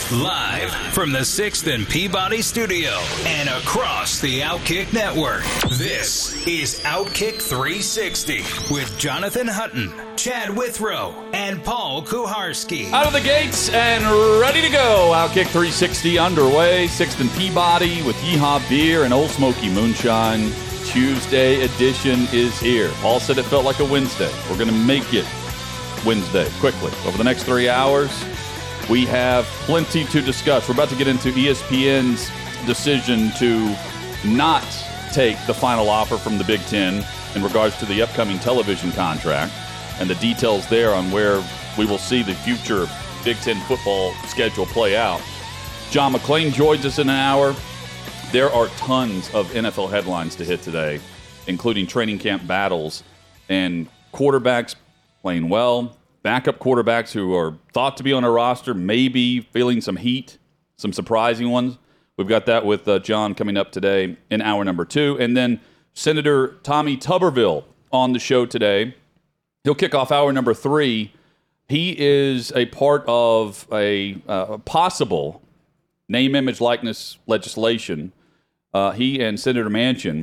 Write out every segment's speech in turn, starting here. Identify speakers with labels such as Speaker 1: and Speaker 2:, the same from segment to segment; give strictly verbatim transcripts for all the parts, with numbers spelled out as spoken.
Speaker 1: Live from the sixth and Peabody studio and across the Outkick network, this is Outkick three sixty with Jonathan Hutton, Chad Withrow, and Paul Kuharsky.
Speaker 2: Out of the gates and ready to go. Outkick three sixty underway. sixth and Peabody with Yeehaw Beer and Old Smoky Moonshine. Tuesday edition is here. Paul said it felt like a Wednesday. We're going to make it Wednesday quickly. Over the next three hours, we have plenty to discuss. We're about to get into E S P N's decision to not take the final offer from the Big Ten in regards to the upcoming television contract and the details there on where we will see the future Big Ten football schedule play out. John McClain joins us in an hour. There are tons of N F L headlines to hit today, including training camp battles and quarterbacks playing well, backup quarterbacks who are thought to be on a roster, maybe feeling some heat, some surprising ones. We've got that with uh, John coming up today in hour number two. And then Senator Tommy Tuberville on the show today. He'll kick off hour number three. He is a part of a uh, possible name, image, likeness legislation. Uh, he and Senator Manchin,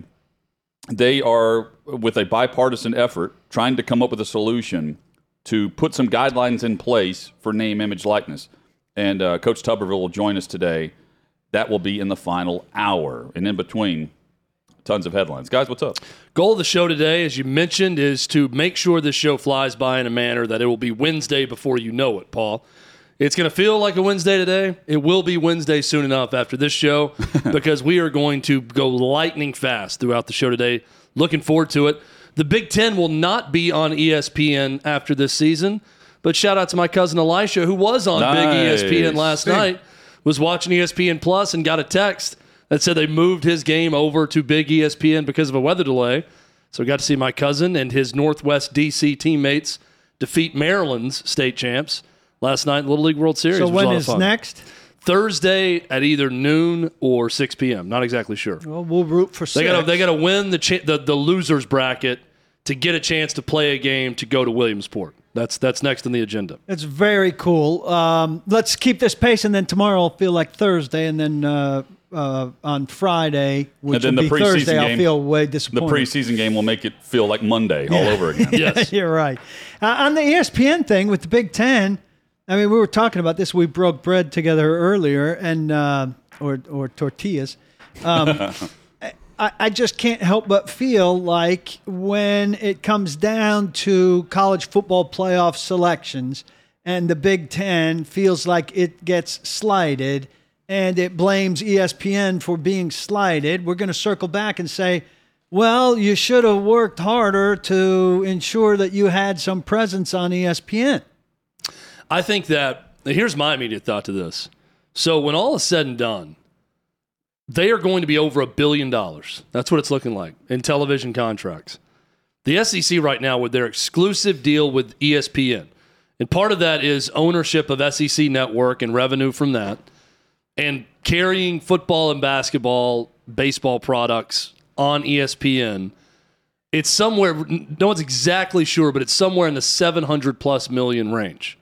Speaker 2: they are, with a bipartisan effort, trying to come up with a solution to put some guidelines in place for name, image, likeness. And uh, Coach Tuberville will join us today. That will be in the final hour. And in between, tons of headlines. Guys, what's up?
Speaker 3: Goal of the show today, as you mentioned, is to make sure this show flies by in a manner that it will be Wednesday before you know it, Paul. It's going to feel like a Wednesday today. It will be Wednesday soon enough after this show because we are going to go lightning fast throughout the show today. Looking forward to it. The Big Ten will not be on E S P N after this season, but shout out to my cousin Elisha, who was on
Speaker 2: nice.
Speaker 3: Big E S P N last night, was watching E S P N Plus and got a text that said they moved his game over to Big E S P N because of a weather delay. So we got to see my cousin and his Northwest D C teammates defeat Maryland's state champs last night in the Little League World Series.
Speaker 4: So when is next?
Speaker 3: Thursday at either noon or six p.m. Not exactly sure.
Speaker 4: Well, we'll root for
Speaker 3: They
Speaker 4: six.
Speaker 3: got they got to win the, cha- the the losers bracket to get a chance to play a game to go to Williamsport. That's that's next on the agenda.
Speaker 4: It's very cool. Um, let's keep this pace, and then tomorrow will feel like Thursday, and then uh, uh, on Friday, which
Speaker 2: And then
Speaker 4: will
Speaker 2: the
Speaker 4: be
Speaker 2: preseason
Speaker 4: Thursday, I'll
Speaker 2: game-
Speaker 4: feel way
Speaker 2: The
Speaker 4: disappointed.
Speaker 2: preseason game will make it feel like Monday all over again.
Speaker 3: Yes.
Speaker 4: You're right. Uh, on the E S P N thing with the Big Ten, I mean, we were talking about this. We broke bread together earlier, and uh, or or tortillas. Um, I, I just can't help but feel like when it comes down to college football playoff selections, and the Big Ten feels like it gets slighted, and it blames E S P N for being slighted, we're going to circle back and say, well, you should have worked harder to ensure that you had some presence on E S P N.
Speaker 3: I think that, here's my immediate thought to this. So when all is said and done, they are going to be over a billion dollars. That's what it's looking like in television contracts. The S E C right now with their exclusive deal with E S P N, and part of that is ownership of S E C Network and revenue from that, and carrying football and basketball, baseball products on E S P N. It's somewhere, no one's exactly sure, but it's somewhere in the seven hundred plus million range.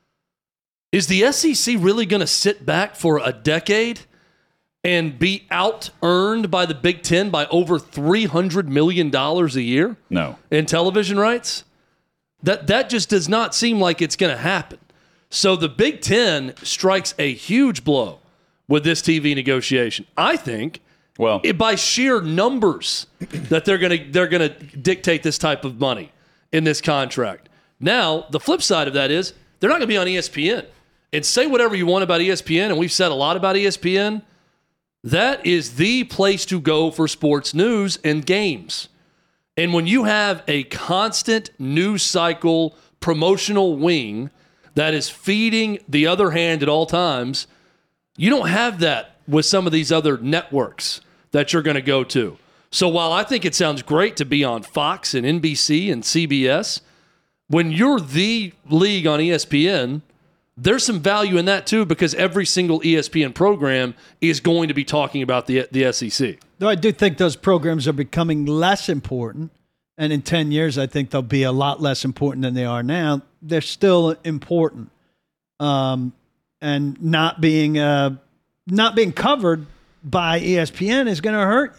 Speaker 3: Is the S E C really going to sit back for a decade and be out-earned by the Big Ten by over three hundred million dollars a year?
Speaker 2: No.
Speaker 3: In television rights? That that just does not seem like it's going to happen. So the Big Ten strikes a huge blow with this T V negotiation. I think
Speaker 2: Well,
Speaker 3: it, by sheer numbers that they're going to they're going to dictate this type of money in this contract. Now, the flip side of that is they're not going to be on E S P N. And say whatever you want about E S P N, and we've said a lot about E S P N, that is the place to go for sports news and games. And when you have a constant news cycle promotional wing that is feeding the other hand at all times, you don't have that with some of these other networks that you're going to go to. So while I think it sounds great to be on Fox and N B C and C B S, when you're the league on E S P N, there's some value in that too, because every single E S P N program is going to be talking about the the S E C.
Speaker 4: Though I do think those programs are becoming less important, and in ten years I think they'll be a lot less important than they are now. They're still important. Um, and not being uh, not being covered by E S P N is going to hurt.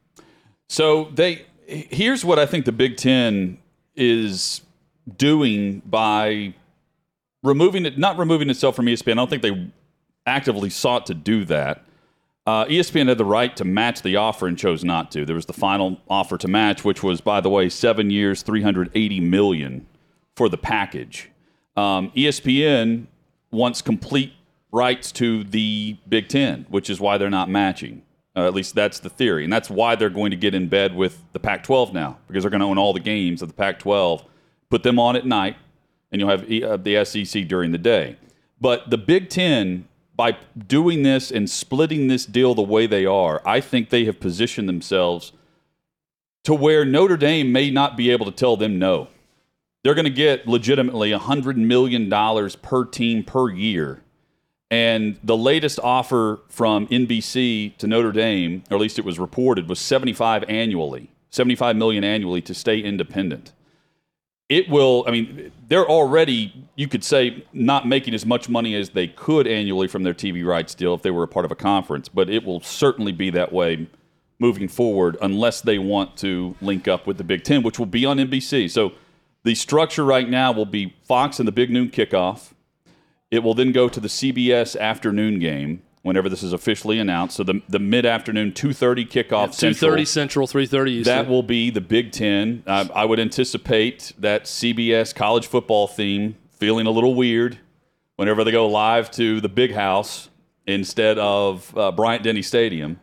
Speaker 2: So they here's what I think the Big Ten is doing by removing it, not removing itself from E S P N. I don't think they actively sought to do that. Uh, E S P N had the right to match the offer and chose not to. There was the final offer to match, which was, by the way, seven years, three hundred eighty million dollars for the package. Um, E S P N wants complete rights to the Big Ten, which is why they're not matching. Uh, at least that's the theory. And that's why they're going to get in bed with the Pac twelve now, because they're going to own all the games of the Pac twelve, put them on at night, and you'll have uh, the S E C during the day. But the Big Ten, by doing this and splitting this deal the way they are, I think they have positioned themselves to where Notre Dame may not be able to tell them no. They're going to get legitimately one hundred million dollars per team per year. And the latest offer from N B C to Notre Dame, or at least it was reported, was seventy-five annually, seventy-five million annually to stay independent. It will, I mean, they're already, you could say, not making as much money as they could annually from their T V rights deal if they were a part of a conference, but it will certainly be that way moving forward unless they want to link up with the Big Ten, which will be on N B C. So the structure right now will be Fox and the Big Noon Kickoff. It will then go to the C B S afternoon game whenever this is officially announced. So the the mid-afternoon two thirty kickoff
Speaker 3: yeah, two thirty Central, three thirty Eastern.
Speaker 2: That will be the Big Ten. I, I would anticipate that C B S college football theme feeling a little weird whenever they go live to the Big House instead of uh, Bryant-Denny Stadium.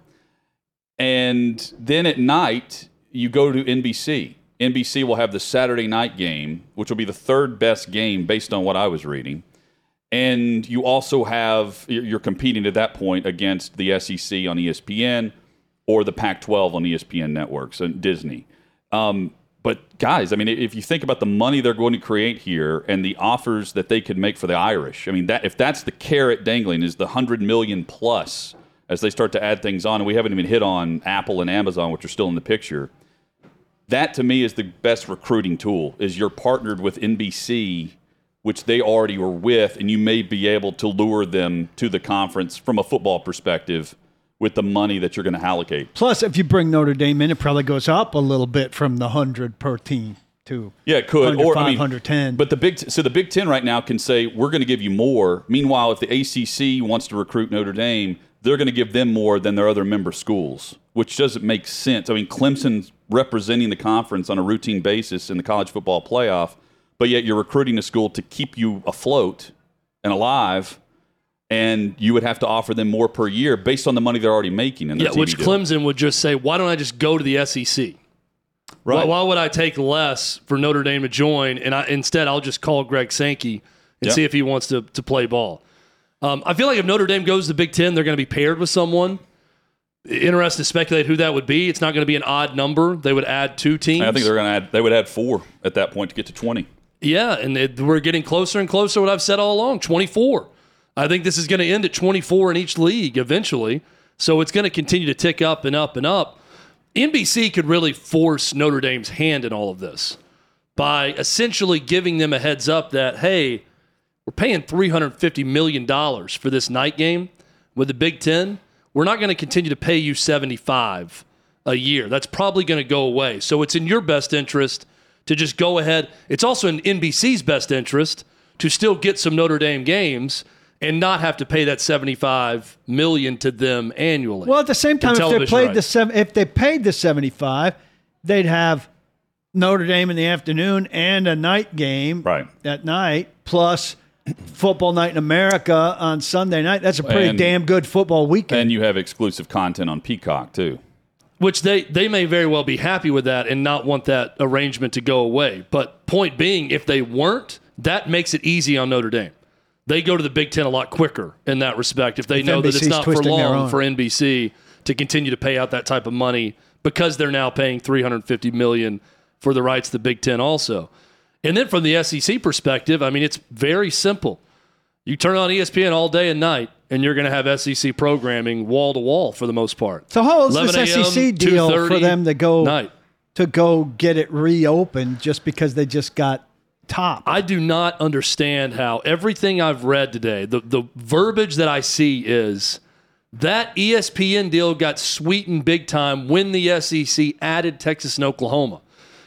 Speaker 2: And then at night, you go to N B C. N B C will have the Saturday night game, which will be the third best game based on what I was reading. And you also have, you're competing at that point against the S E C on E S P N or the Pac twelve on E S P N networks and Disney. Um, but guys, I mean, if you think about the money they're going to create here and the offers that they could make for the Irish, I mean, that if that's the carrot dangling is the one hundred million plus as they start to add things on, and we haven't even hit on Apple and Amazon, which are still in the picture. That to me is the best recruiting tool, is you're partnered with N B C, which they already were with, and you may be able to lure them to the conference from a football perspective with the money that you're going to allocate.
Speaker 4: Plus, if you bring Notre Dame in, it probably goes up a little bit from the one hundred per team to
Speaker 2: yeah, it could. Or I mean,
Speaker 4: one hundred ten.
Speaker 2: But the Big T- so the Big Ten right now can say, we're going to give you more. Meanwhile, if the A C C wants to recruit Notre Dame, they're going to give them more than their other member schools, which doesn't make sense. I mean, Clemson's representing the conference on a routine basis in the college football playoff, but yet you're recruiting a school to keep you afloat and alive, and you would have to offer them more per year based on the money they're already making. In their
Speaker 3: yeah,
Speaker 2: T V
Speaker 3: which
Speaker 2: deal.
Speaker 3: Clemson would just say, why don't I just go to the S E C?
Speaker 2: Right.
Speaker 3: Why, why would I take less for Notre Dame to join, and I, instead I'll just call Greg Sankey and
Speaker 2: Yep.
Speaker 3: see if he wants to, to play ball. Um, I feel like if Notre Dame goes to the Big Ten, they're going to be paired with someone. Interested to speculate who that would be. It's not going to be an odd number. They would add two teams.
Speaker 2: I think they're going to add. They would add four at that point to get to twenty.
Speaker 3: Yeah, and it, we're getting closer and closer to what I've said all along, twenty-four. I think this is going to end at twenty-four in each league eventually. So it's going to continue to tick up and up and up. N B C could really force Notre Dame's hand in all of this by essentially giving them a heads up that, hey, we're paying three hundred fifty million dollars for this night game with the Big Ten. We're not going to continue to pay you seventy-five a year. That's probably going to go away. So it's in your best interest to just go ahead. It's also in N B C's best interest to still get some Notre Dame games and not have to pay that seventy-five million dollars to them annually.
Speaker 4: Well, at the same time, if they
Speaker 3: television
Speaker 4: played
Speaker 3: rights.
Speaker 4: the seven, if they paid the seventy-five, they'd have Notre Dame in the afternoon and a night game
Speaker 2: Right.
Speaker 4: at night, plus Football Night in America on Sunday night. That's a pretty
Speaker 2: And-
Speaker 4: damn good football weekend.
Speaker 2: And you have exclusive content on Peacock too.
Speaker 3: Which they, they may very well be happy with that and not want that arrangement to go away. But point being, if they weren't, that makes it easy on Notre Dame. They go to the Big Ten a lot quicker in that respect if they
Speaker 4: If
Speaker 3: know
Speaker 4: N B
Speaker 3: that
Speaker 4: C's
Speaker 3: it's not for
Speaker 4: twisting their
Speaker 3: long
Speaker 4: arm.
Speaker 3: for N B C to continue to pay out that type of money because they're now paying three hundred fifty million dollars for the rights to the Big Ten also. And then from the S E C perspective, I mean, it's very simple. You turn on E S P N all day and night, and you're going to have S E C programming wall to wall for the most part.
Speaker 4: so how old's this
Speaker 3: eleven a.m.,
Speaker 4: S E C deal for
Speaker 3: two thirty
Speaker 4: them to go
Speaker 3: night.
Speaker 4: to go get it reopened just because they just got top.
Speaker 3: I do not understand how everything I've read today, the, the verbiage that I see is that E S P N deal got sweetened big time when the S E C added Texas and Oklahoma.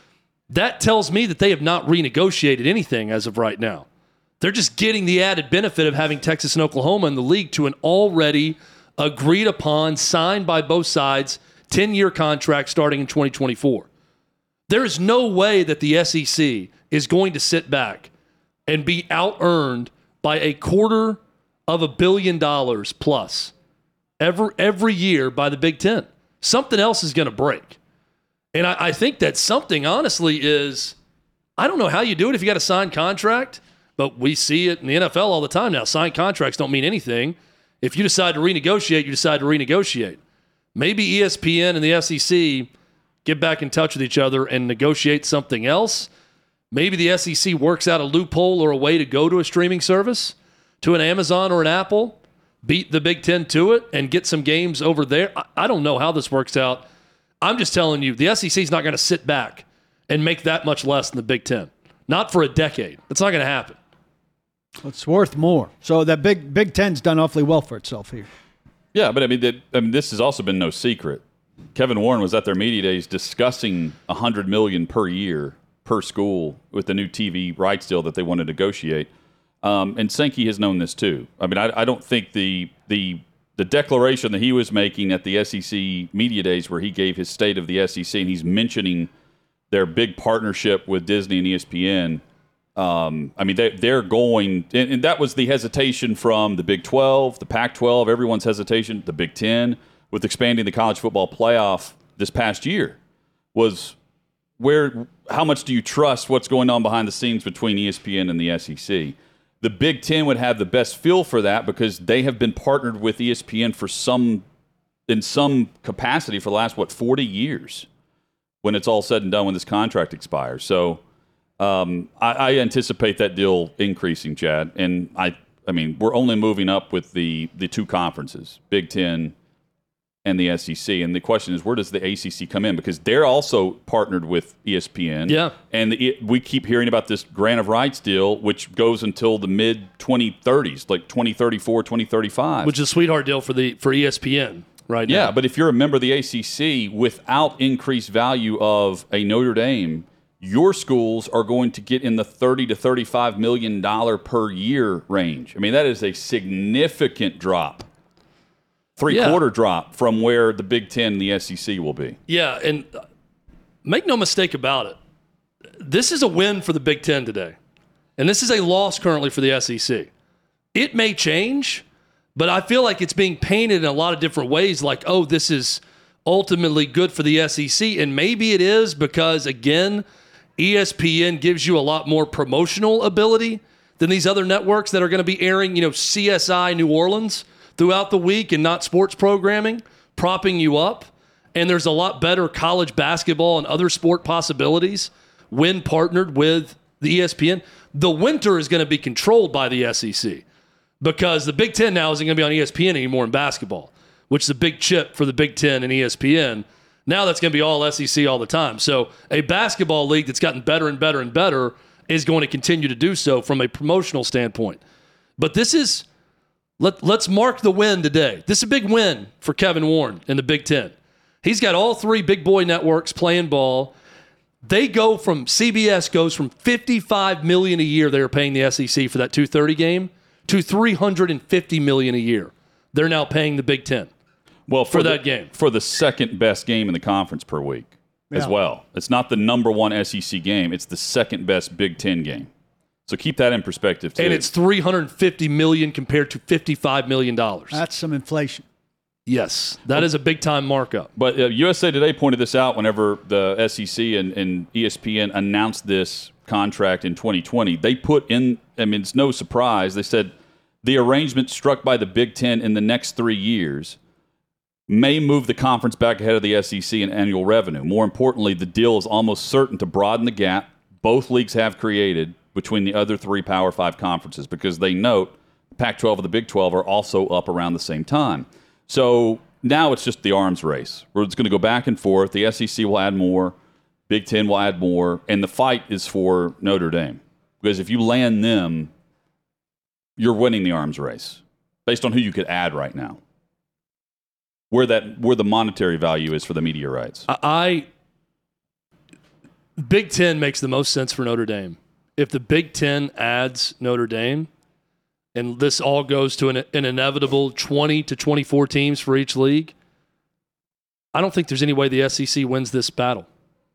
Speaker 3: That tells me that they have not renegotiated anything as of right now. They're just getting the added benefit of having Texas and Oklahoma in the league to an already agreed upon, signed by both sides, ten-year contract starting in twenty twenty-four. There is no way that the S E C is going to sit back and be out-earned by a quarter of a billion dollars plus every, every year by the Big Ten. Something else is going to break. And I, I think that something, honestly, is, I don't know how you do it if you got a signed contract, but we see it in the N F L all the time now. Signed contracts don't mean anything. If you decide to renegotiate, you decide to renegotiate. Maybe E S P N and the S E C get back in touch with each other and negotiate something else. Maybe the S E C works out a loophole or a way to go to a streaming service, to an Amazon or an Apple, beat the Big Ten to it, and get some games over there. I, I don't know how this works out. I'm just telling you, the S E C is not going to sit back and make that much less than the Big Ten. Not for a decade. It's not going to happen.
Speaker 4: It's worth more. So that Big Big Ten's done awfully well for itself here.
Speaker 2: Yeah, but I mean, that, I mean, this has also been no secret. Kevin Warren was at their media days discussing one hundred million dollars per year per school with the new T V rights deal that they want to negotiate. Um, and Sankey has known this too. I mean, I, I don't think the the the declaration that he was making at the S E C media days, where he gave his state of the S E C, and he's mentioning their big partnership with Disney and E S P N. Um, I mean, they, they're going, and, and that was the hesitation from the Big twelve, the Pac twelve, everyone's hesitation, the Big Ten, with expanding the college football playoff this past year, was where, how much do you trust what's going on behind the scenes between E S P N and the S E C? The Big Ten would have the best feel for that because they have been partnered with E S P N for some, in some capacity for the last, what, forty years when it's all said and done when this contract expires. So, Um, I, I anticipate that deal increasing, Chad, and I, I mean, we're only moving up with the, the two conferences, Big Ten and the S E C, and the question is, where does the A C C come in? Because they're also partnered with E S P N,
Speaker 3: yeah,
Speaker 2: and the, we keep hearing about this grant of rights deal, which goes until the mid twenty thirties, like twenty thirty-four, twenty thirty-five,
Speaker 3: which is a sweetheart deal for the for E S P N right now.
Speaker 2: Yeah, but if you're a member of the A C C, without increased value of a Notre Dame, your schools are going to get in the thirty to thirty-five million dollars per year range. I mean, that is a significant drop, three-quarter yeah. drop from where the Big Ten and the S E C will be.
Speaker 3: Yeah, and make no mistake about it. This is a win for the Big Ten today, and this is a loss currently for the S E C. It may change, but I feel like it's being painted in a lot of different ways, like, oh, this is ultimately good for the S E C, and maybe it is because, again, E S P N gives you a lot more promotional ability than these other networks that are going to be airing, you know, C S I New Orleans throughout the week and not sports programming, propping you up. And there's a lot better college basketball and other sport possibilities when partnered with the E S P N. The winter is going to be controlled by the S E C because the Big Ten now isn't going to be on E S P N anymore in basketball, which is a big chip for the Big Ten and E S P N. Now that's going to be all S E C all the time. So a basketball league that's gotten better and better and better is going to continue to do so from a promotional standpoint. But this is, let, let's mark the win today. This is a big win for Kevin Warren in the Big Ten. He's got all three big boy networks playing ball. They go from, C B S goes from fifty-five million dollars a year they were paying the S E C for that two thirty game to three hundred fifty million dollars a year. They're now paying the Big Ten.
Speaker 2: Well, for,
Speaker 3: for
Speaker 2: the,
Speaker 3: that game.
Speaker 2: For the second best game in the conference per week yeah. as well. It's not the number one S E C game. It's the second best Big Ten game. So keep that in perspective, too.
Speaker 3: And it's three hundred fifty million dollars compared to fifty-five million dollars.
Speaker 4: That's some inflation.
Speaker 3: Yes, that is a big-time markup.
Speaker 2: But uh, U S A Today pointed this out whenever the S E C and, and E S P N announced this contract in twenty twenty. They put in, I mean, it's no surprise, they said the arrangement struck by the Big Ten in the next three years may move the conference back ahead of the S E C in annual revenue. More importantly, the deal is almost certain to broaden the gap both leagues have created between the other three Power Five conferences because they note Pac twelve and the Big twelve are also up around the same time. So now it's just the arms race where it's going to go back and forth. The S E C will add more, Big Ten will add more, and the fight is for Notre Dame Because if you land them, you're winning the arms race based on who you could add right now. Where that where the monetary value is for the media rights.
Speaker 3: I Big Ten makes the most sense for Notre Dame. If the Big Ten adds Notre Dame, and this all goes to an, an inevitable twenty to twenty-four teams for each league, I don't think there's any way the S E C wins this battle.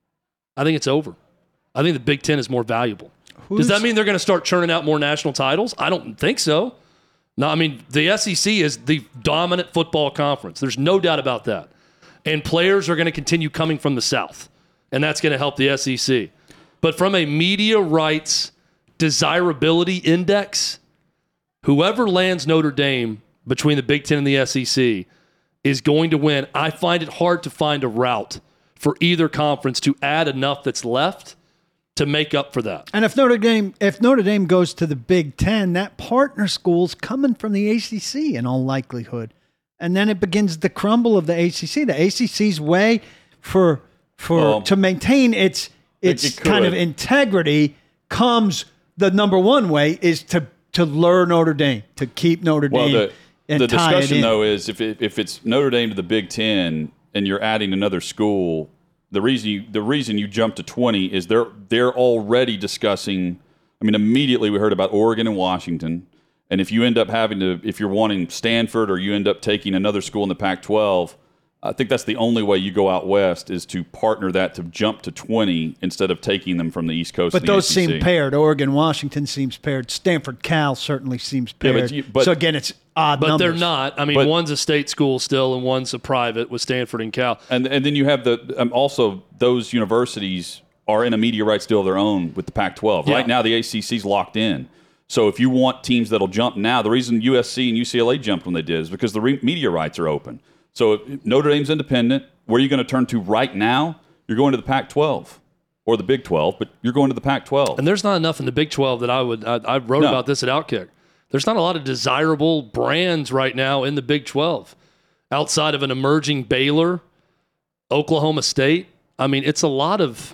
Speaker 3: I think it's over. I think the Big Ten is more valuable. Who's, Does that mean they're going to start churning out more national titles? I don't think so. No, I mean, the S E C is the dominant football conference. There's no doubt about that. And players are going to continue coming from the South, and that's going to help the S E C. But from a media rights desirability index, whoever lands Notre Dame between the Big Ten and the S E C is going to win. I find it hard to find a route for either conference to add enough that's left to make up for that.
Speaker 4: And if Notre Dame if Notre Dame goes to the Big Ten, that partner school's coming from the A C C in all likelihood. And then it begins the crumble of the A C C. The A C C's way for for well, to maintain its its it, it kind of integrity comes the number one way is to to lure Notre Dame, to keep Notre Dame.
Speaker 2: Well, the,
Speaker 4: and
Speaker 2: the
Speaker 4: tie
Speaker 2: discussion
Speaker 4: it in.
Speaker 2: though is if it, if it's Notre Dame to the Big Ten and you're adding another school, the reason you the reason you jump to twenty is they're they're already discussing. I mean, immediately we heard about Oregon and Washington, and if you end up having to, if you're wanting Stanford or you end up taking another school in the Pac twelve, I think that's the only way you go out west is to partner that to jump to twenty instead of taking them from the East Coast.
Speaker 4: But
Speaker 2: and the
Speaker 4: those
Speaker 2: A C C.
Speaker 4: seem paired. Oregon, Washington seems paired. Stanford, Cal certainly seems paired.
Speaker 2: Yeah, but you, but,
Speaker 4: so again, it's odd
Speaker 3: But
Speaker 4: numbers.
Speaker 3: they're not. I mean,
Speaker 2: But-
Speaker 3: one's a state school still, and one's a private with Stanford and Cal.
Speaker 2: And and then you have the um, also those universities are in a media rights deal of their own with the Pac twelve.
Speaker 3: Yeah.
Speaker 2: Right now, the A C C's locked in. So if you want teams that'll jump now, the reason U S C and U C L A jumped when they did is because the re- media rights are open. So if Notre Dame's independent. Where are you going to turn to right now? You're going to the Pac twelve or the Big twelve, but you're going to the Pac twelve.
Speaker 3: And there's not enough in the Big twelve that I would. I, I wrote
Speaker 2: No.
Speaker 3: about this at Outkick. There's not a lot of desirable brands right now in the Big twelve outside of an emerging Baylor, Oklahoma State. I mean, it's a lot of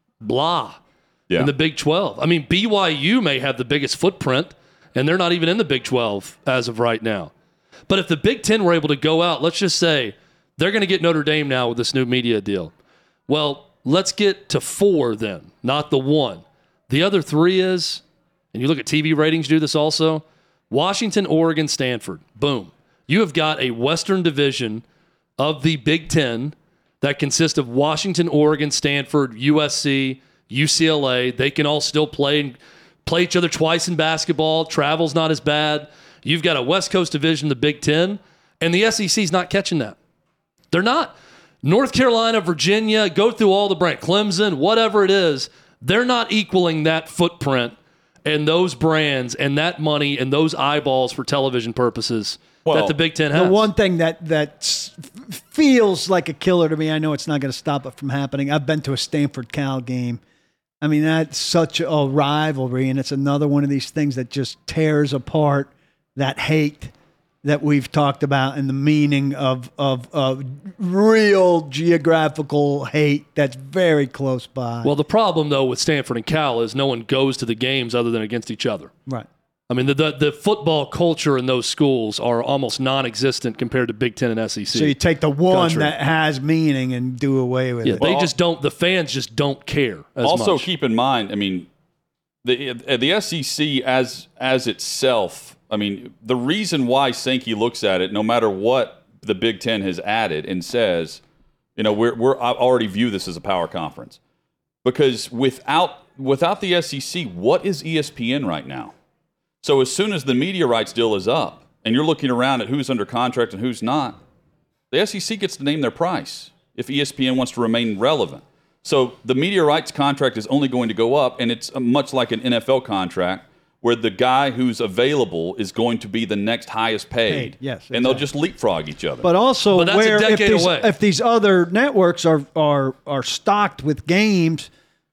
Speaker 3: blah
Speaker 2: Yeah.
Speaker 3: in the Big twelve. I mean, B Y U may have the biggest footprint, and they're not even in the Big twelve as of right now. But if the Big Ten were able to go out, let's just say they're going to get Notre Dame now with this new media deal. Well, let's get to four then, not the one. The other three is, and you look at T V ratings do this also, Washington, Oregon, Stanford. Boom. You have got a Western division of the Big Ten that consists of Washington, Oregon, Stanford, U S C, U C L A. They can all still play and play each other twice in basketball. Travel's not as bad. You've got a West Coast division, the Big Ten, and the S E C's not catching that. They're not. North Carolina, Virginia, go through all the brand, Clemson, whatever it is, they're not equaling that footprint and those brands and that money and those eyeballs for television purposes
Speaker 2: Well,
Speaker 3: that the Big Ten has.
Speaker 4: The one thing that that s- feels like a killer to me, I know it's not going to stop it from happening. I've been to a Stanford Cal game. I mean, that's such a rivalry, and it's another one of these things that just tears apart that hate that we've talked about and the meaning of, of, of real geographical hate that's very close by.
Speaker 3: Well, the problem, though, with Stanford and Cal is no one goes to the games other than against each other.
Speaker 4: right.
Speaker 3: I mean, the, the, the football culture in those schools are almost non-existent compared to Big Ten and S E C.
Speaker 4: So you take the one
Speaker 3: country.
Speaker 4: that has meaning and do away with
Speaker 3: Yeah,
Speaker 4: it.
Speaker 3: they
Speaker 2: Well,
Speaker 3: just don't, the fans just don't care as
Speaker 2: also,
Speaker 3: much.
Speaker 2: keep in mind, I mean, the the S E C as as itself. I mean, the reason why Sankey looks at it, no matter what the Big Ten has added and says, you know, we're we're I already view this as a power conference, because without without the S E C, what is E S P N right now? So as soon as the media rights deal is up, and you're looking around at who's under contract and who's not, the S E C gets to name their price if E S P N wants to remain relevant. So the media rights contract is only going to go up, and it's much like an N F L contract where the guy who's available is going to be the next highest paid.
Speaker 4: Paid, yes,
Speaker 2: And they'll
Speaker 4: exactly.
Speaker 2: just leapfrog each other.
Speaker 4: But also,
Speaker 3: But that's a
Speaker 4: where if
Speaker 3: decade
Speaker 4: these,
Speaker 3: away.
Speaker 4: if these other networks are are are stocked with games,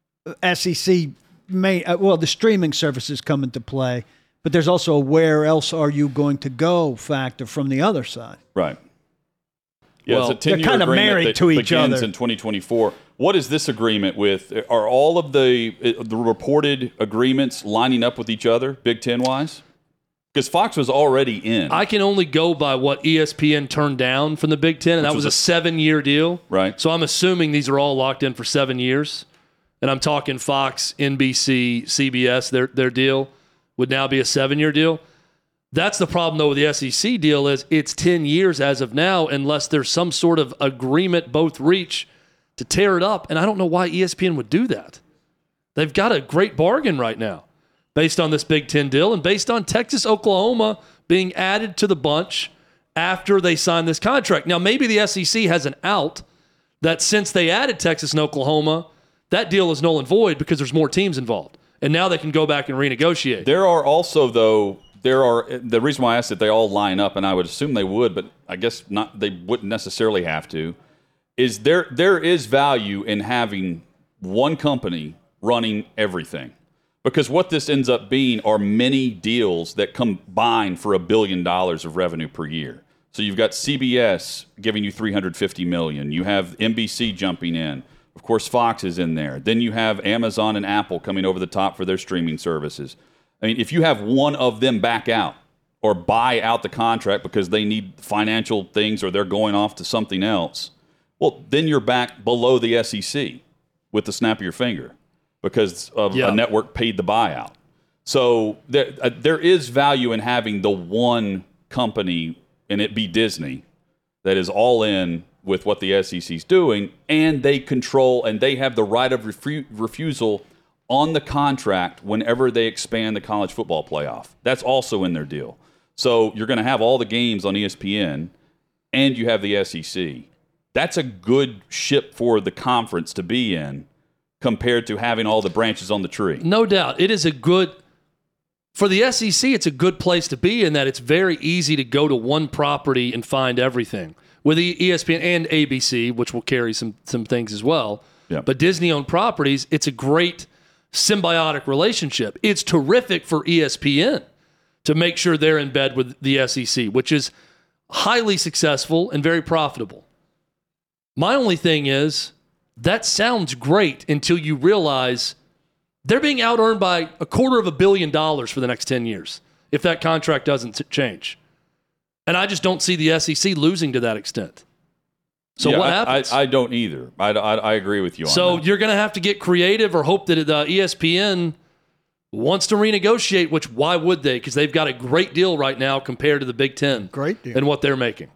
Speaker 4: S E C may uh, well the streaming services come into play. But there's also a where else are you going to go factor from the other side.
Speaker 2: right. Yeah,
Speaker 3: Well,
Speaker 2: it's a ten-year
Speaker 4: they're kinda
Speaker 2: agreement
Speaker 4: married
Speaker 2: that
Speaker 4: to each
Speaker 2: begins
Speaker 4: other.
Speaker 2: in twenty twenty-four. What is this agreement with? Are all of the the reported agreements lining up with each other, Big Ten wise? Because Fox was already in.
Speaker 3: I can only go by what E S P N turned down from the Big Ten, and
Speaker 2: Which
Speaker 3: that was,
Speaker 2: was
Speaker 3: a
Speaker 2: a-
Speaker 3: seven-year deal.
Speaker 2: Right.
Speaker 3: So I'm assuming these are all locked in for seven years. And I'm talking Fox, N B C, C B S, their their deal would now be a seven-year deal. That's the problem, though, with the S E C deal is it's ten years as of now unless there's some sort of agreement both reach to tear it up. And I don't know why E S P N would do that. They've got a great bargain right now based on this Big Ten deal and based on Texas, Oklahoma being added to the bunch after they sign this contract. Now, maybe the S E C has an out that since they added Texas and Oklahoma, that deal is null and void because there's more teams involved. And now they can go back and renegotiate.
Speaker 2: There are also, though, there are the reason why I asked that they all line up, and I would assume they would, but I guess not. They wouldn't necessarily have to. Is there there is value in having one company running everything, because what this ends up being are many deals that combine for a billion dollars of revenue per year. So you've got C B S giving you three hundred fifty million dollars. You have N B C jumping in. Of course, Fox is in there. Then you have Amazon and Apple coming over the top for their streaming services. I mean, if you have one of them back out or buy out the contract because they need financial things or they're going off to something else, well, then you're back below the S E C with the snap of your finger because of
Speaker 3: Yeah.
Speaker 2: a network paid the buyout. So there, uh, there is value in having the one company, and it be Disney, that is all in with what the S E C is doing, and they control and they have the right of refu- refusal on the contract whenever they expand the college football playoff. That's also in their deal. So you're going to have all the games on E S P N, and you have the S E C. That's a good ship for the conference to be in compared to having all the branches on the tree.
Speaker 3: No doubt. It is a good, for the S E C, it's a good place to be in that it's very easy to go to one property and find everything. With the E S P N and A B C, which will carry some some things as well.
Speaker 2: Yeah.
Speaker 3: But Disney-owned properties, it's a great symbiotic relationship. It's terrific for E S P N to make sure they're in bed with the S E C, which is highly successful and very profitable. My only thing is, that sounds great until you realize they're being out-earned by a quarter of a billion dollars for the next ten years if that contract doesn't t- change. And I just don't see the S E C losing to that extent. So
Speaker 2: Yeah,
Speaker 3: what
Speaker 2: I,
Speaker 3: happens?
Speaker 2: I, I don't either. I, I, I agree with you on
Speaker 3: so
Speaker 2: that.
Speaker 3: you're going to have to get creative or hope that the E S P N wants to renegotiate, which why would they? Because they've got a great deal right now compared to the Big Ten.
Speaker 4: Great deal.
Speaker 3: And what they're making.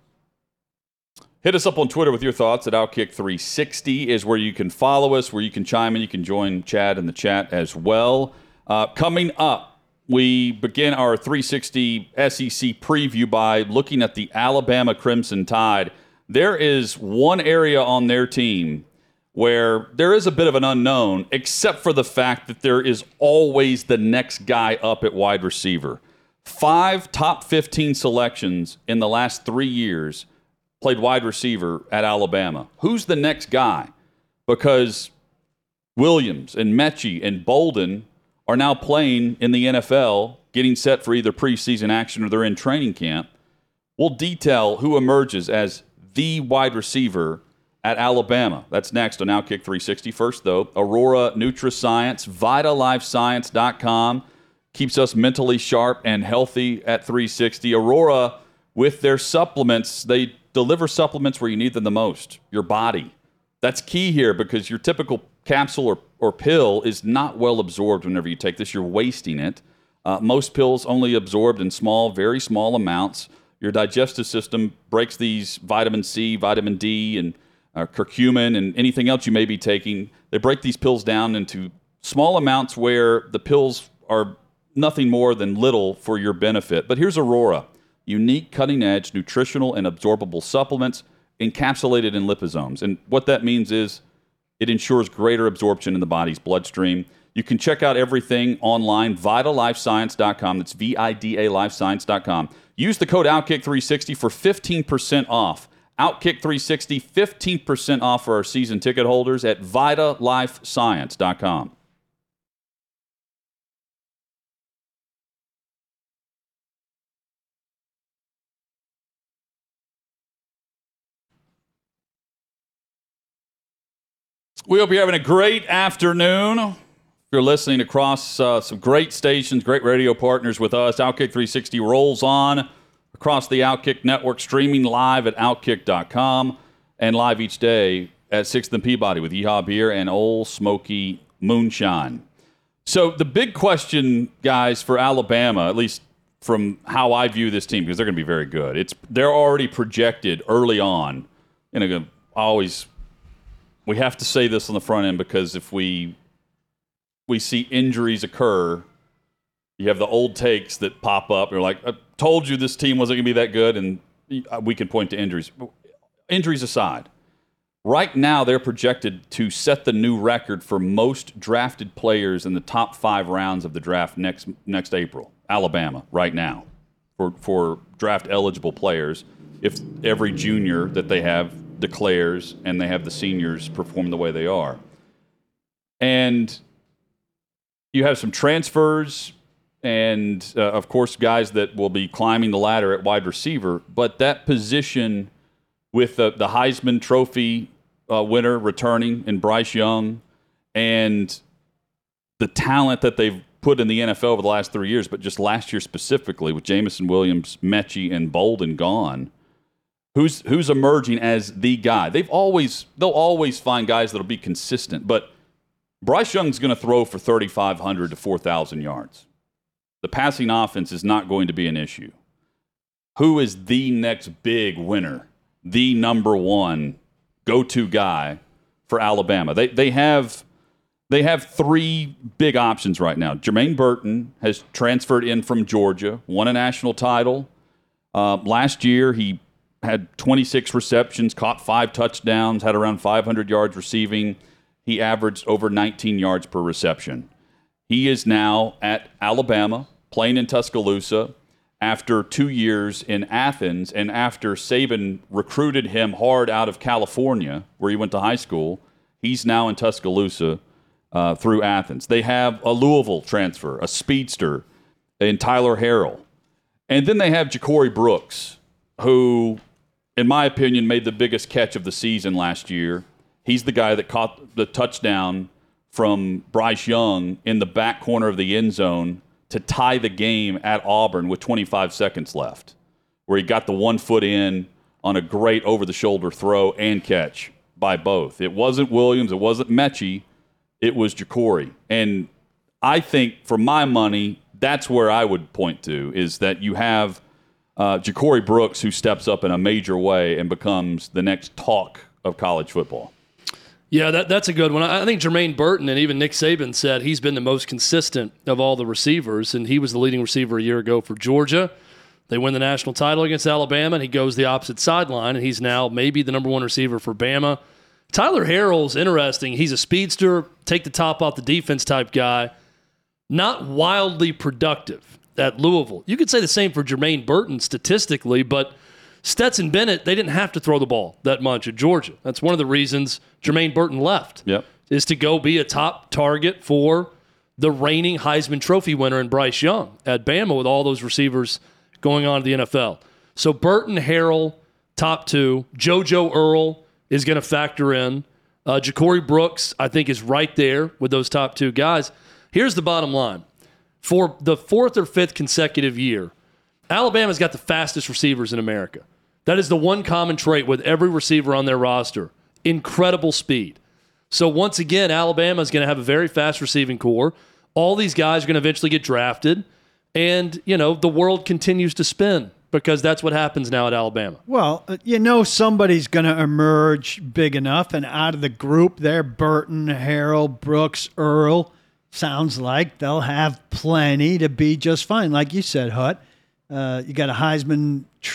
Speaker 2: Hit us up on Twitter with your thoughts at Outkick three sixty is where you can follow us, where you can chime in. You can join Chad in the chat as well. Uh, coming up, we begin our three sixty S E C preview by looking at the Alabama Crimson Tide. There is one area on their team where there is a bit of an unknown, except for the fact that there is always the next guy up at wide receiver. Five top fifteen selections in the last three years played wide receiver at Alabama. Who's the next guy? Because Williams and Mechie and Bolden are now playing in the N F L, getting set for either preseason action or they're in training camp. We'll detail who emerges as the wide receiver at Alabama. That's next on Outkick three sixty. First, though, Aurora NutraScience, Vita Life Science dot com keeps us mentally sharp and healthy at three sixty. Aurora, with their supplements, they deliver supplements where you need them the most, your body. That's key here because your typical capsule or, or pill is not well absorbed whenever you take this. You're wasting it. Uh, most pills only absorbed in small, very small amounts. Your digestive system breaks these vitamin C, vitamin D, and uh, curcumin, and anything else you may be taking. They break these pills down into small amounts where the pills are nothing more than little for your benefit. But here's Aurora. Unique, cutting-edge, nutritional, and absorbable supplements encapsulated in liposomes. And what that means is it ensures greater absorption in the body's bloodstream. You can check out everything online, Vita Life Science dot com. That's V I D A Life Science dot com. Use the code Outkick three sixty for fifteen percent off. Outkick three sixty, fifteen percent off for our season ticket holders at Vita Life Science dot com. We hope you're having a great afternoon. If you're listening across uh, some great stations, great radio partners with us, Outkick three sixty rolls on across the Outkick network, streaming live at outkick dot com and live each day at sixth and Peabody with Yeehaw Beer and Old Smoky Moonshine. So the big question, guys, for Alabama, at least from how I view this team, because they're going to be very good, it's they're already projected early on. You know, always we have to say this on the front end because if we we see injuries occur, you have the old takes that pop up. You're like, I told you this team wasn't going to be that good, and we can point to injuries. Injuries aside, right now they're projected to set the new record for most drafted players in the top five rounds of the draft next next April. Alabama, right now, for for draft-eligible players, if every junior that they have declares and they have the seniors perform the way they are. And you have some transfers and, uh, of course, guys that will be climbing the ladder at wide receiver, but that position with the, the Heisman Trophy uh, winner returning in Bryce Young and the talent that they've put in the N F L over the last three years, but just last year specifically with Jamison Williams, Mechie, and Bolden gone, who's who's emerging as the guy? They've always they'll always find guys that'll be consistent, but Bryce Young's going to throw for thirty-five hundred to four thousand yards. The passing offense is not going to be an issue. Who is the next big winner? The number one go-to guy for Alabama? They they have. They have three big options right now. Jermaine Burton has transferred in from Georgia, won a national title. Uh, last year, he had twenty-six receptions, caught five touchdowns, had around five hundred yards receiving. He averaged over nineteen yards per reception. He is now at Alabama, playing in Tuscaloosa after two years in Athens, and after Saban recruited him hard out of California, where he went to high school. He's now in Tuscaloosa. Uh, through Athens. They have a Louisville transfer, a speedster, and Tyler Harrell. And then they have Ja'Cory Brooks, who, in my opinion, made the biggest catch of the season last year. He's the guy that caught the touchdown from Bryce Young in the back corner of the end zone to tie the game at Auburn with twenty-five seconds left, where he got the one foot in on a great over-the-shoulder throw and catch by both. It wasn't Williams. It wasn't Mechie. It was Ja'Cory. And I think, for my money, that's where I would point to, is that you have uh, Ja'Cory Brooks, who steps up in a major way and becomes the next talk of college football.
Speaker 3: Yeah, that, that's a good one. I think Jermaine Burton and even Nick Saban said he's been the most consistent of all the receivers, and he was the leading receiver a year ago for Georgia. They win the national title against Alabama, and he goes the opposite sideline, and he's now maybe the number one receiver for Bama. Tyler Harrell's interesting. He's a speedster, take the top off the defense type guy, not wildly productive at Louisville. You could say the same for Jermaine Burton statistically, but Stetson Bennett, they didn't have to throw the ball that much at Georgia. That's one of the reasons Jermaine Burton left,
Speaker 2: yep.
Speaker 3: is to go be a top target for the reigning Heisman Trophy winner in Bryce Young at Bama with all those receivers going on to the N F L. So Burton, Harrell, top two. JoJo Earl is going to factor in. Uh, Ja'Cory Brooks, I think, is right there with those top two guys. Here's the bottom line. For the fourth or fifth consecutive year, Alabama's got the fastest receivers in America. That is the one common trait with every receiver on their roster. Incredible speed. So once again, Alabama's going to have a very fast receiving core. All these guys are going to eventually get drafted. And, you know, the world continues to spin, because that's what happens now at Alabama.
Speaker 4: Well, you know somebody's going to emerge big enough, and out of the group there, Burton, Harrell, Brooks, Earl, sounds like they'll have plenty to be just fine. Like you said, Hut, uh, you got a Heisman tr-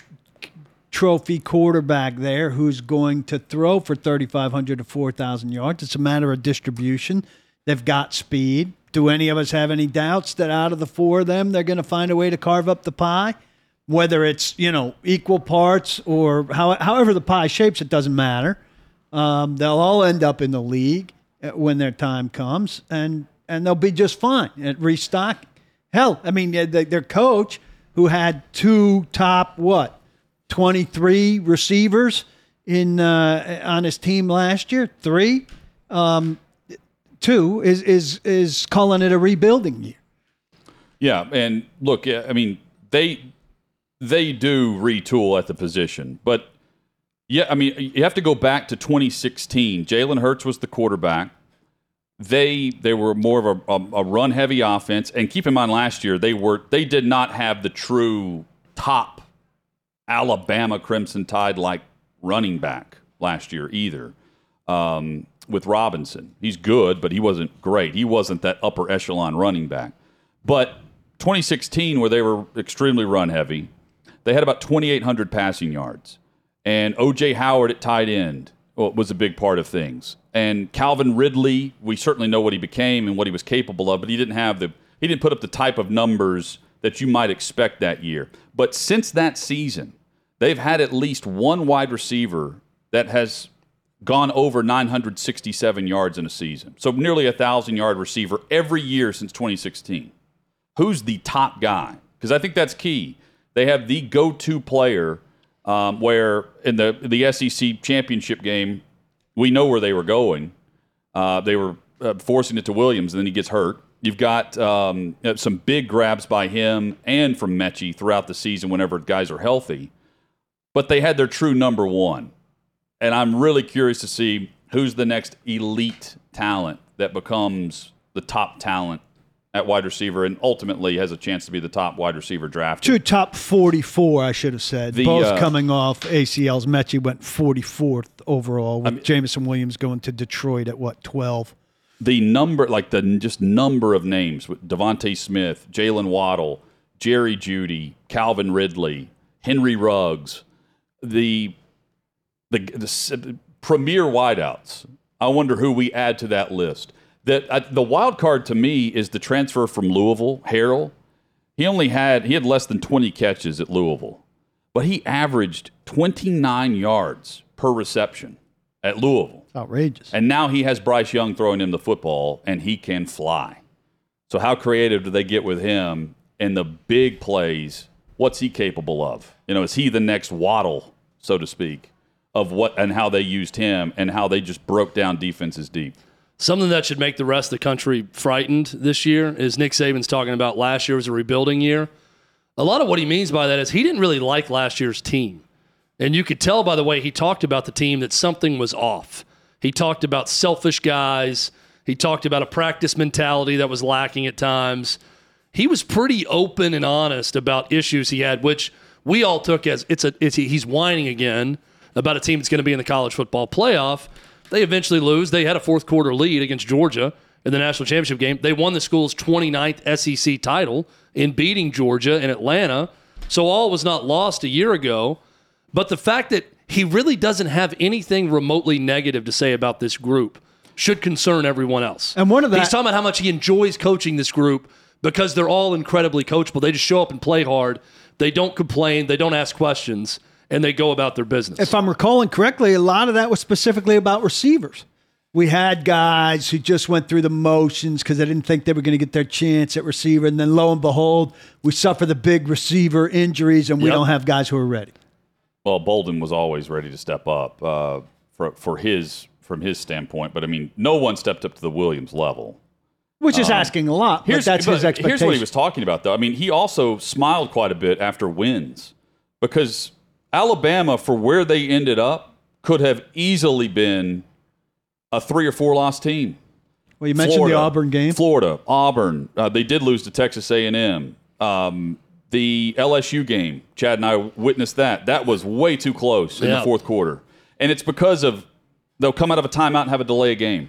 Speaker 4: Trophy quarterback there who's going to throw for thirty-five hundred to four thousand yards. It's a matter of distribution. They've got speed. Do any of us have any doubts that out of the four of them, they're going to find a way to carve up the pie? Whether it's, you know, equal parts or how, however the pie shapes, it doesn't matter. Um, they'll all end up in the league when their time comes, and, and they'll be just fine at restocking. Hell, I mean, their coach, who had two top, what, twenty-three receivers in uh, on his team last year, three, um, too, is is is calling it a rebuilding year.
Speaker 2: Yeah, and look, I mean, they they do retool at the position, but yeah, I mean, you have to go back to twenty sixteen. Jalen Hurts was the quarterback. They they were more of a, a, a run heavy offense, and keep in mind last year they were they did not have the true top Alabama Crimson Tide like running back last year either. Um, with Robinson, he's good, but he wasn't great. He wasn't that upper echelon running back. But twenty sixteen, where they were extremely run heavy, they had about twenty-eight hundred passing yards, and O J Howard at tight end was a big part of things. And Calvin Ridley, we certainly know what he became and what he was capable of, but he didn't have the he didn't put up the type of numbers that you might expect that year. But since that season, they've had at least one wide receiver that has gone over nine hundred sixty-seven yards in a season. So nearly a one thousand-yard receiver every year since twenty sixteen. Who's the top guy? Because I think that's key. They have the go-to player um, where in the the S E C championship game, we know where they were going. Uh, they were uh, forcing it to Williams, and then he gets hurt. You've got um, some big grabs by him and from Mechie throughout the season whenever guys are healthy. But they had their true number one. And I'm really curious to see who's the next elite talent that becomes the top talent at wide receiver and ultimately has a chance to be the top wide receiver drafted.
Speaker 4: Two top forty-four, I should have said.
Speaker 2: The,
Speaker 4: Both
Speaker 2: uh,
Speaker 4: coming off A C Ls. Mechie went forty-fourth overall, with
Speaker 2: I mean,
Speaker 4: Jameson Williams going to Detroit at, what, twelve?
Speaker 2: The number, like the just number of names, with Devontae Smith, Jalen Waddle, Jerry Jeudy, Calvin Ridley, Henry Ruggs, the, the, the premier wideouts. I wonder who we add to that list. That uh, the wild card to me is the transfer from Louisville, Harrell. He only had he had less than twenty catches at Louisville, but he averaged twenty-nine yards per reception at Louisville.
Speaker 4: Outrageous.
Speaker 2: And now he has Bryce Young throwing him the football, and he can fly. So how creative do they get with him in the big plays? What's he capable of? You know, is he the next Waddle, so to speak, of what and how they used him and how they just broke down defenses deep?
Speaker 3: Something that should make the rest of the country frightened this year is Nick Saban's talking about last year was a rebuilding year. A lot of what he means by that is he didn't really like last year's team. And you could tell by the way he talked about the team that something was off. He talked about selfish guys. He talked about a practice mentality that was lacking at times. He was pretty open and honest about issues he had, which we all took as it's a it's, he's whining again about a team that's going to be in the college football playoff. They eventually lose. They had a fourth quarter lead against Georgia in the national championship game. They won the school's twenty-ninth S E C title in beating Georgia in Atlanta. So all was not lost a year ago. But the fact that he really doesn't have anything remotely negative to say about this group should concern everyone else.
Speaker 4: And one of that,
Speaker 3: he's talking about how much he enjoys coaching this group because they're all incredibly coachable. They just show up and play hard. They don't complain. They don't ask questions. And they go about their business.
Speaker 4: If I'm recalling correctly, a lot of that was specifically about receivers. We had guys who just went through the motions because they didn't think they were going to get their chance at receiver. And then lo and behold, we suffer the big receiver injuries and we
Speaker 3: Yep.
Speaker 4: don't have guys who are ready.
Speaker 2: Well, Bolden was always ready to step up uh, for for his from his standpoint, but I mean, no one stepped up to the Williams level.
Speaker 4: Which is asking a lot, but that's
Speaker 2: but
Speaker 4: his expectation.
Speaker 2: Here's what he was talking about, though. I mean, he also smiled quite a bit after wins because Alabama, for where they ended up, could have easily been a three or four loss team.
Speaker 4: Well, you mentioned
Speaker 2: Florida,
Speaker 4: the Auburn game.
Speaker 2: Florida, Auburn. Uh, they did lose to Texas A and M. Um, the L S U game, Chad and I witnessed that. That was way too close in
Speaker 3: Yeah.
Speaker 2: the fourth quarter. And it's because of they'll come out of a timeout and have a delay a game.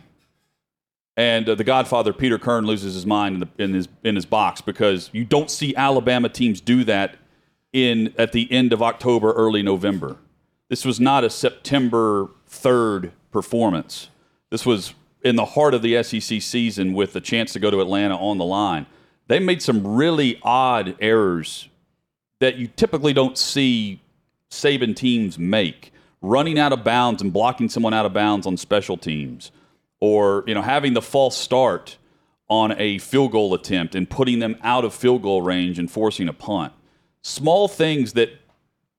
Speaker 2: And uh, the Godfather, Peter Kern, loses his mind in, the, in his in his box because you don't see Alabama teams do that in at the end of October, early November. This was not a September third performance. This was in the heart of the S E C season with the chance to go to Atlanta on the line. They made some really odd errors that you typically don't see Saban teams make. Running out of bounds and blocking someone out of bounds on special teams. Or, you know, having the false start on a field goal attempt and putting them out of field goal range and forcing a punt. Small things that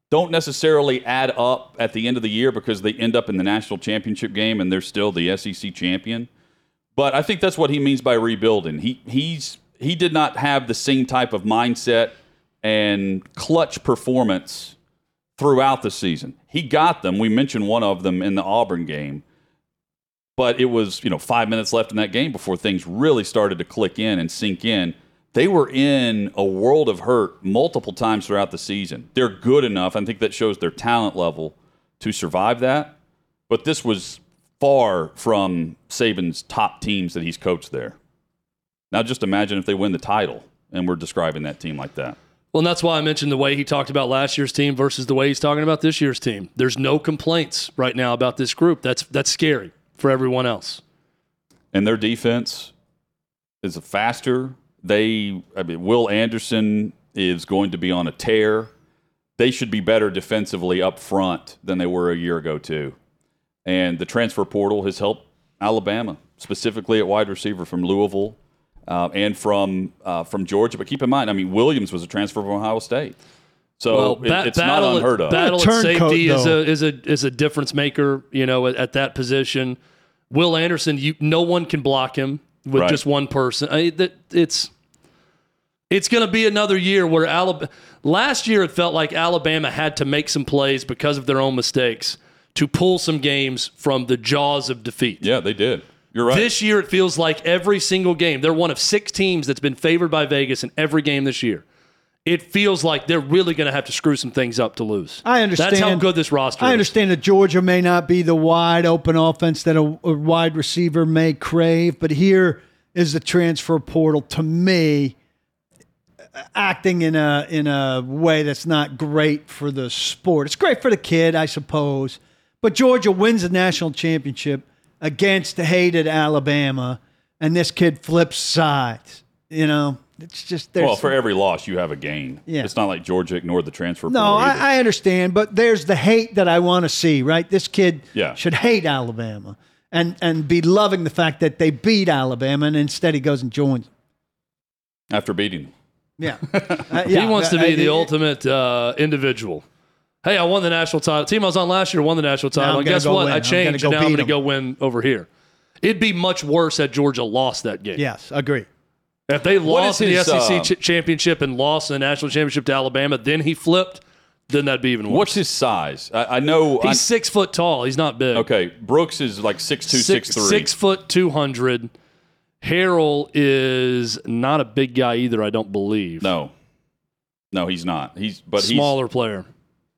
Speaker 2: don't necessarily add up at the end of the year because they end up in the national championship game and they're still the S E C champion. But I think that's what he means by rebuilding. He he's he did not have the same type of mindset and clutch performance throughout the season. He got them. We mentioned one of them in the Auburn game. But it was, you know, five minutes left in that game before things really started to click in and sink in. They were in a world of hurt multiple times throughout the season. They're good enough. I think that shows their talent level to survive that. But this was far from Saban's top teams that he's coached there. Now just imagine if they win the title and we're describing that team like that.
Speaker 3: Well, and that's why I mentioned the way he talked about last year's team versus the way he's talking about this year's team. There's no complaints right now about this group. That's that's scary for everyone else.
Speaker 2: And their defense is faster. They, I mean, Will Anderson is going to be on a tear. They should be better defensively up front than they were a year ago, too. And the transfer portal has helped Alabama, specifically at wide receiver from Louisville uh, and from uh, from Georgia. But keep in mind, I mean, Williams was a transfer from Ohio State. So
Speaker 3: well,
Speaker 2: it,
Speaker 3: ba-
Speaker 2: it's not unheard of.
Speaker 3: Battle at
Speaker 4: Turncoat,
Speaker 3: safety is
Speaker 4: though.
Speaker 3: a is a is a difference maker. You know, at, at that position, Will Anderson, you no one can block him with
Speaker 2: Right.
Speaker 3: just one person. I, that it's it's going to be another year where Alabama. Last year, it felt like Alabama had to make some plays because of their own mistakes to pull some games from the jaws of defeat.
Speaker 2: Yeah, they did. You're right.
Speaker 3: This year, it feels like every single game. They're one of six teams that's been favored by Vegas in every game this year. It feels like they're really going to have to screw some things up to lose.
Speaker 4: I understand.
Speaker 3: That's how good this roster
Speaker 4: I
Speaker 3: is.
Speaker 4: understand that Georgia may not be the wide open offense that a, a wide receiver may crave, but here is the transfer portal to me acting in a in a way that's not great for the sport. It's great for the kid, I suppose, but Georgia wins the national championship against the hated Alabama, and this kid flips sides. You know. It's just there's
Speaker 2: Well, for every loss, you have a gain.
Speaker 4: Yeah.
Speaker 2: It's not like Georgia ignored the transfer
Speaker 4: no,
Speaker 2: portal either.
Speaker 4: I, I understand, but there's the hate that I want to see. Right, this kid
Speaker 2: Yeah.
Speaker 4: should hate Alabama and and be loving the fact that they beat Alabama, and instead he goes and joins them.
Speaker 2: After beating them.
Speaker 4: Yeah, Uh,
Speaker 3: He
Speaker 4: yeah,
Speaker 3: wants to
Speaker 4: uh,
Speaker 3: be
Speaker 4: uh,
Speaker 3: the
Speaker 4: uh,
Speaker 3: ultimate uh, individual. Hey, I won the national title. Team I was on last year won the national title.
Speaker 4: I'm
Speaker 3: And
Speaker 4: gonna
Speaker 3: guess
Speaker 4: go
Speaker 3: what?
Speaker 4: win.
Speaker 3: I
Speaker 4: I'm
Speaker 3: changed,
Speaker 4: gonna
Speaker 3: and
Speaker 4: go
Speaker 3: now I'm
Speaker 4: beat
Speaker 3: going to
Speaker 4: 'em.
Speaker 3: go win over here. It'd be much worse had Georgia lost that game.
Speaker 4: Yes, agree.
Speaker 3: If they lost
Speaker 2: is
Speaker 3: the
Speaker 2: his,
Speaker 3: S E C
Speaker 2: uh,
Speaker 3: ch- championship and lost the national championship to Alabama, then he flipped, then that'd be even worse.
Speaker 2: What's his size? I, I know.
Speaker 3: He's
Speaker 2: I,
Speaker 3: six foot tall. He's not big.
Speaker 2: okay, Brooks is like six two,
Speaker 3: Six,
Speaker 2: six three.
Speaker 3: six foot two hundred. Harrell is not a big guy either. I don't believe.
Speaker 2: No, no, he's not. He's but
Speaker 3: smaller
Speaker 2: he's.
Speaker 3: player.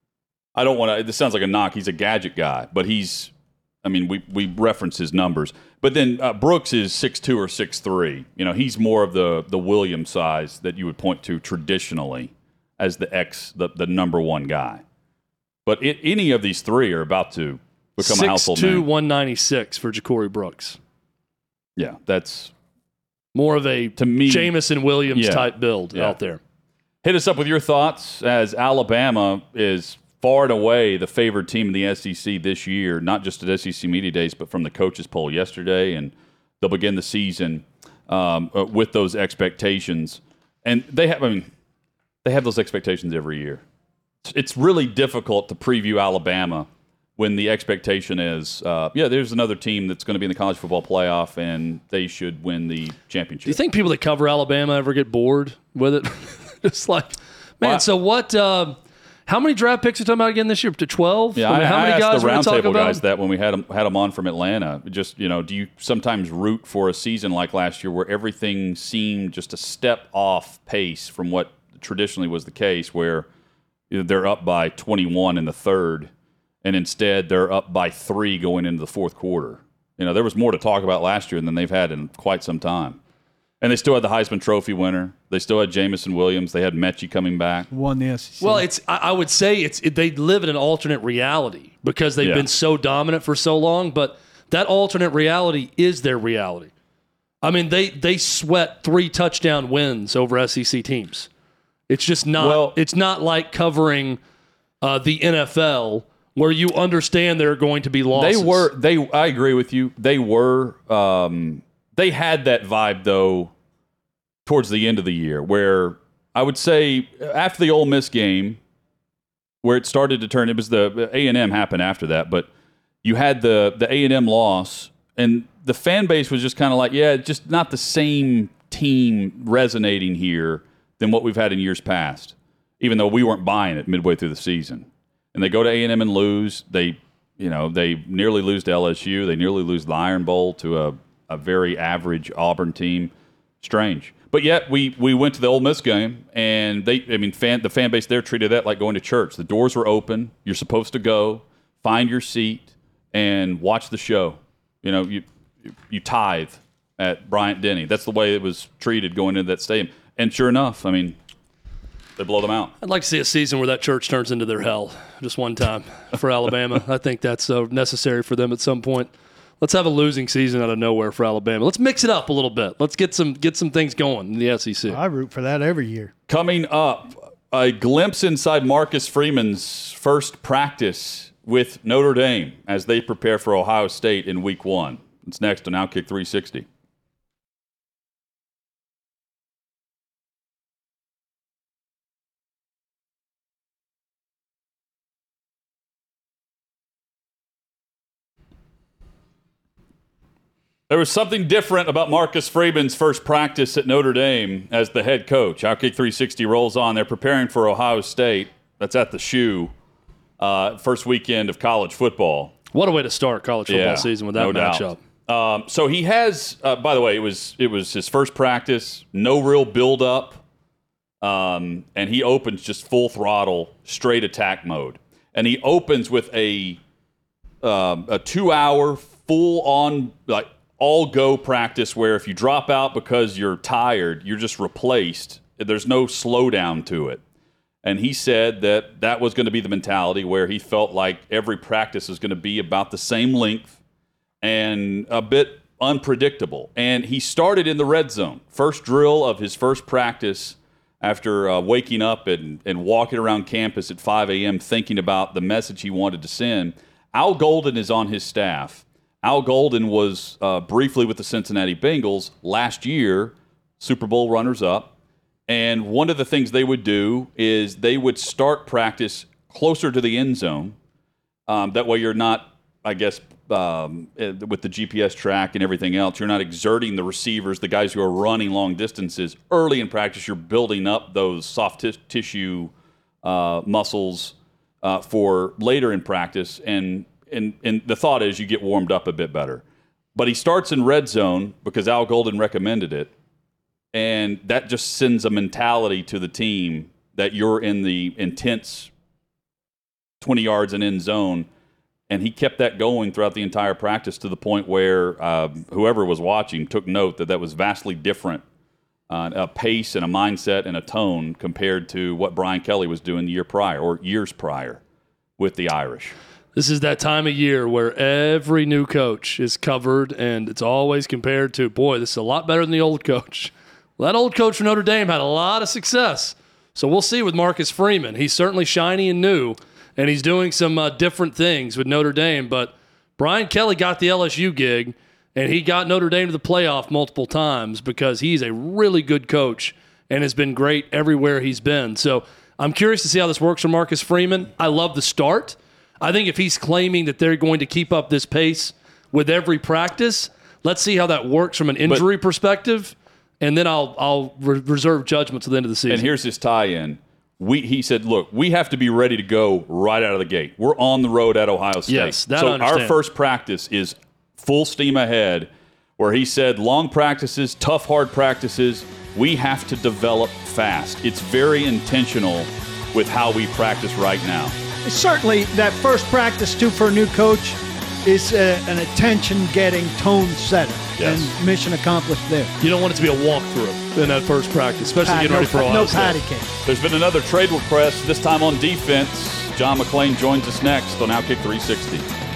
Speaker 2: I don't want to. This sounds like a knock. He's a gadget guy, but he's. I mean, we we reference his numbers, but then uh, Brooks is six two or six three. You know, he's more of the the Williams size that you would point to traditionally as the X, the, the number one guy. But it, any of these three are about to become a household
Speaker 3: six two,
Speaker 2: name.
Speaker 3: one ninety-six for Ja'Cory Brooks.
Speaker 2: Yeah, that's
Speaker 3: More of a
Speaker 2: to me.
Speaker 3: Jamison Williams
Speaker 2: Yeah.
Speaker 3: type build
Speaker 2: Yeah.
Speaker 3: out there.
Speaker 2: Hit us up with your thoughts as Alabama is far and away the favored team in the S E C this year, not just at S E C Media Days, but from the coaches poll yesterday. And they'll begin the season um, uh, with those expectations. And they have, I mean, they have those expectations every year. It's really difficult to preview Alabama when the expectation is, uh, yeah, there's another team that's going to be in the college football playoff and they should win the championship.
Speaker 3: Do you think people that cover Alabama ever get bored with it? It's like, man,
Speaker 2: Well,
Speaker 3: so what? Uh, how many draft picks are you talking about again this year? To twelve?
Speaker 2: Yeah,
Speaker 3: I mean,
Speaker 2: I,
Speaker 3: how
Speaker 2: I
Speaker 3: many
Speaker 2: asked
Speaker 3: guys
Speaker 2: the
Speaker 3: we're talking
Speaker 2: roundtable
Speaker 3: about?
Speaker 2: guys that when we had them, had them on from Atlanta. Just, you know, do you sometimes root for a season like last year where everything seemed just a step off pace from what traditionally was the case, where you know, they're up by twenty-one in the third, and instead they're up by three going into the fourth quarter? You know, there was more to talk about last year than they've had in quite some time. And they still had the Heisman Trophy winner. They still had Jamison Williams. They had Mechie coming back.
Speaker 4: Won the S E C.
Speaker 3: Well, it's I, I would say it's it, they live in an alternate reality because they've
Speaker 2: Yeah.
Speaker 3: been so dominant for so long. But that alternate reality is their reality. I mean, they they sweat three touchdown wins over S E C teams. It's just not.
Speaker 2: Well-
Speaker 3: it's not like covering uh, the N F L where you understand there are going to be losses.
Speaker 2: They were. They. I agree with you. They were. Um, they had that vibe though. Towards the end of the year, where I would say after the Ole Miss game, where it started to turn. It was the A and M happened after that, but you had the the A and M loss, and the fan base was just kind of like, yeah, just not the same team resonating here than what we've had in years past, even though we weren't buying it midway through the season. And they go to A and M and lose. They, you know, they nearly lose to L S U. They nearly lose the Iron Bowl to a, a very average Auburn team. Strange. But yet we we went to the Ole Miss game, and they, I mean, fan, the fan base there treated that like going to church. The doors were open. You're supposed to go, find your seat, and watch the show. You know, you you tithe at Bryant-Denny. That's the way it was treated going into that stadium. And sure enough, I mean, they blow them out.
Speaker 3: I'd like to see a season where that church turns into their hell just one time for Alabama. I think that's uh, necessary for them at some point. Let's have a losing season out of nowhere for Alabama. Let's mix it up a little bit. Let's get some get some things going in the S E C.
Speaker 4: I root for that every year.
Speaker 2: Coming up, a glimpse inside Marcus Freeman's first practice with Notre Dame as they prepare for Ohio State in week one. It's next on Outkick three sixty. There was something different about Marcus Freeman's first practice at Notre Dame as the head coach. Outkick three sixty rolls on. They're preparing for Ohio State. That's at the Shoe. Uh, first weekend of college football.
Speaker 3: What a way to start college football
Speaker 2: yeah,
Speaker 3: season with that
Speaker 2: no
Speaker 3: matchup.
Speaker 2: Um, so he has, uh, by the way, it was it was his first practice, no real build-up, um, and he opens just full throttle, straight attack mode. And he opens with a um, a two-hour, full-on, like, all-go practice where if you drop out because you're tired, you're just replaced. There's no slowdown to it. And he said that that was going to be the mentality where he felt like every practice is going to be about the same length and a bit unpredictable. And he started in the red zone. First drill of his first practice after uh, waking up and, and walking around campus at five a.m. thinking about the message he wanted to send. Al Golden is on his staff. Al Golden was uh, briefly with the Cincinnati Bengals last year, Super Bowl runners-up. And one of the things they would do is they would start practice closer to the end zone. Um, that way you're not, I guess, um, with the G P S track and everything else, you're not exerting the receivers, the guys who are running long distances. Early in practice, you're building up those soft t- tissue uh, muscles uh, for later in practice. And, and, and the thought is you get warmed up a bit better. But he starts in red zone because Al Golden recommended it. And that just sends a mentality to the team that you're in the intense twenty yards and end zone. And he kept that going throughout the entire practice to the point where uh, whoever was watching took note that that was vastly different, uh, a pace and a mindset and a tone compared to what Brian Kelly was doing the year prior or years prior with the Irish.
Speaker 3: This is that time of year where every new coach is covered, and it's always compared to, boy, this is a lot better than the old coach. Well, that old coach from Notre Dame had a lot of success. So we'll see with Marcus Freeman. He's certainly shiny and new, and he's doing some uh, different things with Notre Dame. But Brian Kelly got the L S U gig, and he got Notre Dame to the playoff multiple times because he's a really good coach and has been great everywhere he's been. So I'm curious to see how this works for Marcus Freeman. I love the start. I think if he's claiming that they're going to keep up this pace with every practice, let's see how that works from an injury but, perspective. And then I'll I'll re- reserve judgment to the end of the season.
Speaker 2: And here's his tie-in. We he said, look, we have to be ready to go right out of the gate. We're on the road at Ohio State.
Speaker 3: Yes, that
Speaker 2: so
Speaker 3: I understand.
Speaker 2: Our first practice is full steam ahead, where he said long practices, tough, hard practices, we have to develop fast. It's very intentional with how we practice right now.
Speaker 4: Certainly, that first practice, too, for a new coach is uh, an attention-getting tone setter.
Speaker 2: Yes.
Speaker 4: And mission accomplished there.
Speaker 3: You don't want it to be a walkthrough in that first practice, especially
Speaker 4: Pat,
Speaker 3: getting
Speaker 4: no,
Speaker 3: ready for Ohio
Speaker 4: no
Speaker 3: State.
Speaker 4: patty cake.
Speaker 2: There's been another trade request, this time on defense. John McClain joins us next on Outkick three sixty.